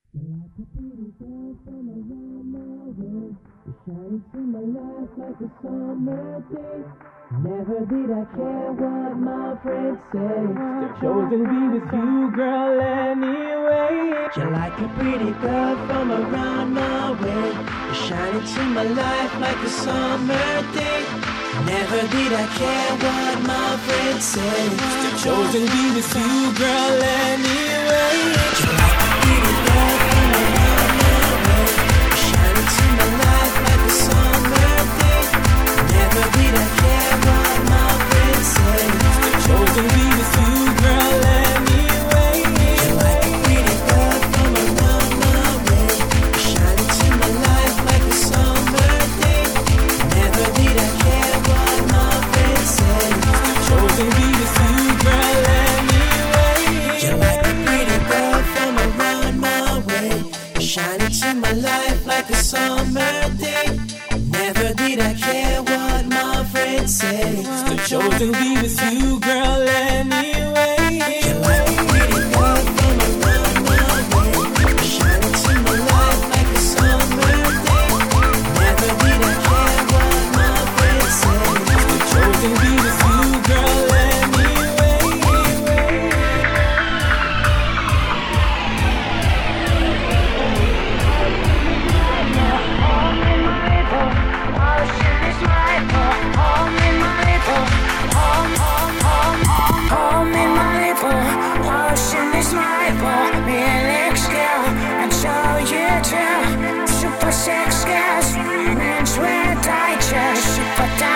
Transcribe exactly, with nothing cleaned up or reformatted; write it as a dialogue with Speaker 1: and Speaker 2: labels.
Speaker 1: You're like a pretty girl from around my way. You shine into my life like a summer day. Never did I care what my friends say. Still chose to be with you, girl, anyway. You're like a pretty girl from around my way. You shine into my life like a summer day. Never did I care what my friends say. Still chose to be with you, girl, anyway. You're like a pretty girl from around my way. You shine into my life like a summer day. Never did I care what my friends say. Still chose to be with you, girl, anyway. You're like a pretty girl from around my way. You shine into my life like a summer day. Never did I care what my friends say. Still chose to be with you, girl, anyway. You're like a pretty girl from around my way. You shine into my life like a summer day. Never did I care what my friends say. Still chose to be with you, girl, anyway. You're like a pretty girl from around my way. You shine into my life like a summer day. Never did I care what my friends say. Still chose to be with you, girl, anyway.
Speaker 2: Super sex gas, men's wear digest, super